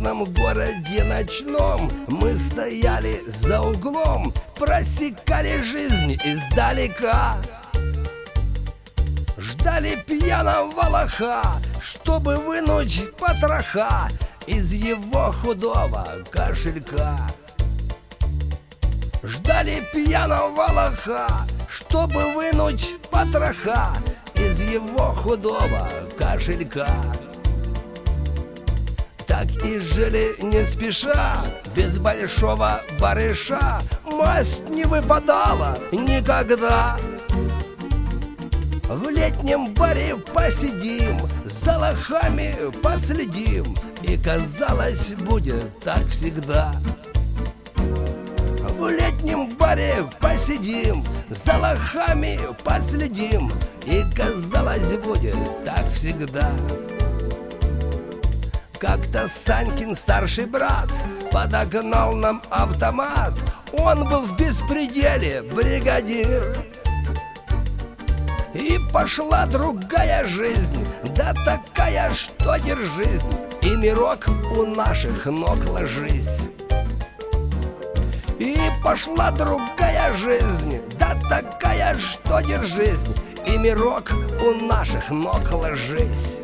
южном городе ночном мы стояли за углом, просекали жизнь издалека. Ждали пьяного лоха, чтобы вынуть потроха из его худого кошелька. Ждали пьяного лоха, чтобы вынуть потроха из его худого кошелька. Так и жили не спеша, без большого барыша. Масть не выпадала никогда. В летнем баре посидим, за лохами последим, и казалось, будет так всегда. В летнем баре посидим, за лохами последим, и казалось, будет так всегда. Как-то Санькин старший брат подогнал нам автомат. Он был в беспределе бригадир. И пошла другая жизнь, да такая, что держись, и мирок у наших ног ложись. И пошла другая жизнь, да такая, что держись, и мирок у наших ног ложись.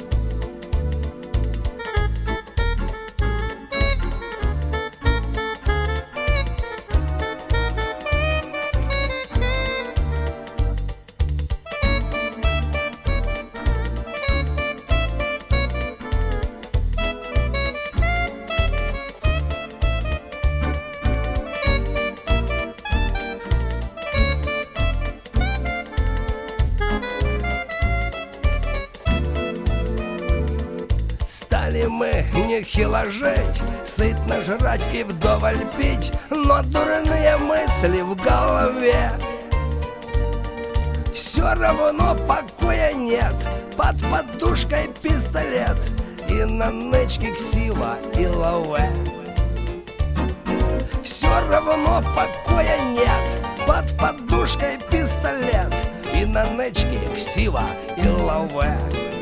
Стали мы нехило жить, сытно жрать и вдоволь пить, но дурные мысли в голове. Все равно покоя нет, под подушкой пистолет и на нычке ксива и лаве. Все равно покоя нет, под подушкой пистолет и на нычке ксива и лаве.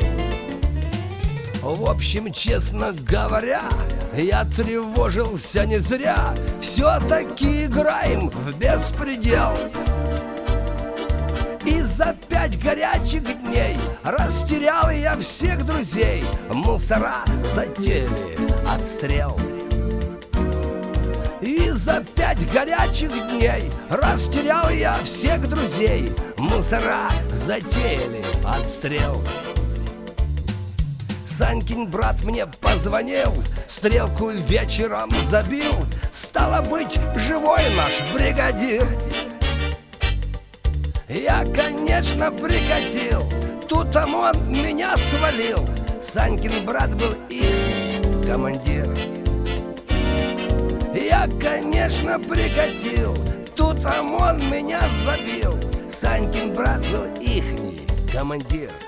В общем, честно говоря, я тревожился не зря. Все-таки играем в беспредел. И за 5 горячих дней растерял я всех друзей. Мусора затеяли отстрел. И за 5 горячих дней растерял я всех друзей. Мусора затеяли отстрел. Санькин брат мне позвонил, стрелку вечером забил. Стало быть, живой наш бригадир. Я, конечно, прикатил, тут он меня свалил. Санькин брат был их командир. Я, конечно, прикатил, тут он меня забил. Санькин брат был ихний командир.